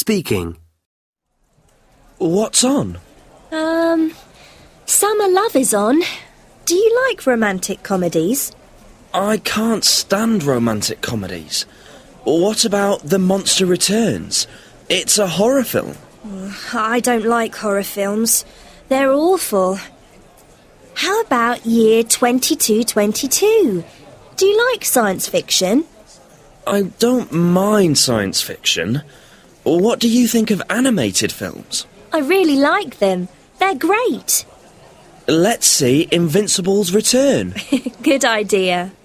speaking. What's on? Summer Love is on. Do you like romantic comedies? I can't stand romantic comedies. What about The Monster Returns? It's a horror film. I don't like horror films. They're awful. How about Year 2222? Do you like science fiction? I don't mind science fiction. What do you think of animated films? I really like them. They're great. Let's see Invincible's Return. Good idea.